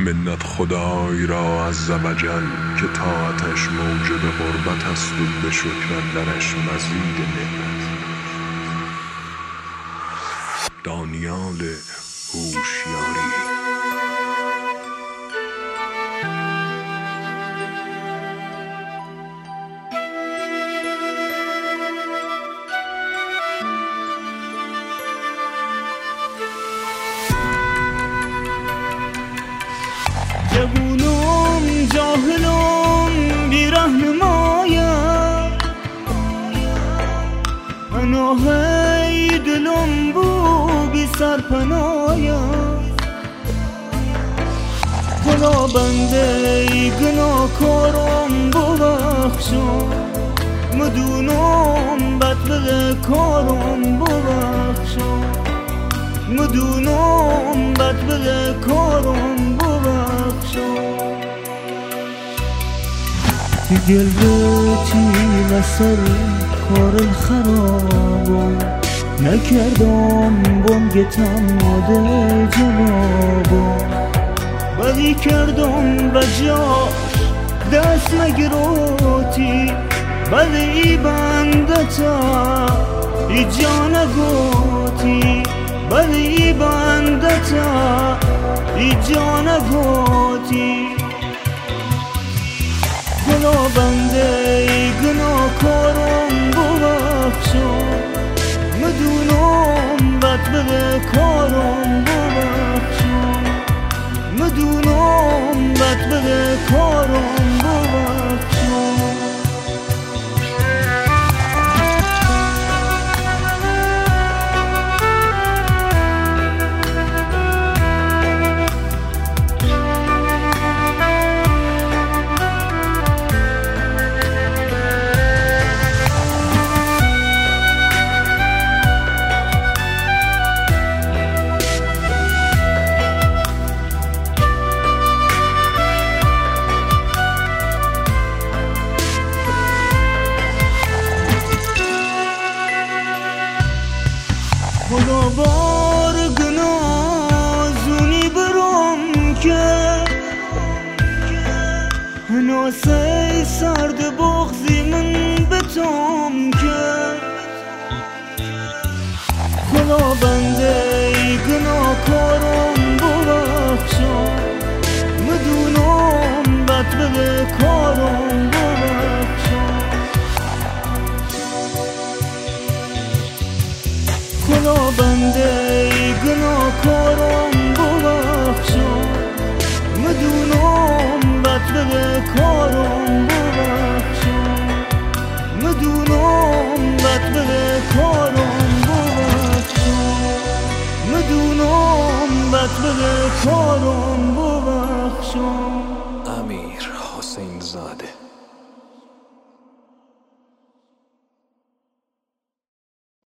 منت خدای را عزوجل که طاعتش موجب قربت است و به شکر درش مزید نعمت. دانیال هوشیاری. جوونم جاهلم بی رهنمایم، پناهی دلم بو بی سرپنایم. خدا بنده گناهکارم ببخشم، مدونم بدبغ کارم ببخشم، مدونم بدبغ کارم ببخشم. دل چی نسر کار خرابم، نکردم بانگتم ماده جوابم. بدی کردم بجاش دست نگروتی، بدی بندتا ای جان گوتی، بدی بندتا ای جان گوتی. گناه بنده گناهکارم ببخشم، مدونم بدبغ کارم ببخشم، مدونم بدبغ کارم ببخشم. خدا بار گناه زونی برم که هناسه سرد بغزی من بتام که. خدا بنده گناه کارم ببخشم، مدونم بدبغ کارم ببخشم. خدا بنده گناهکارم ببخشم، مدونم بدبغ کارم ببخشم، مدونم بدبغ کارم ببخشم، مدونم بدبغ کارم ببخشم. امیر حسین زاده.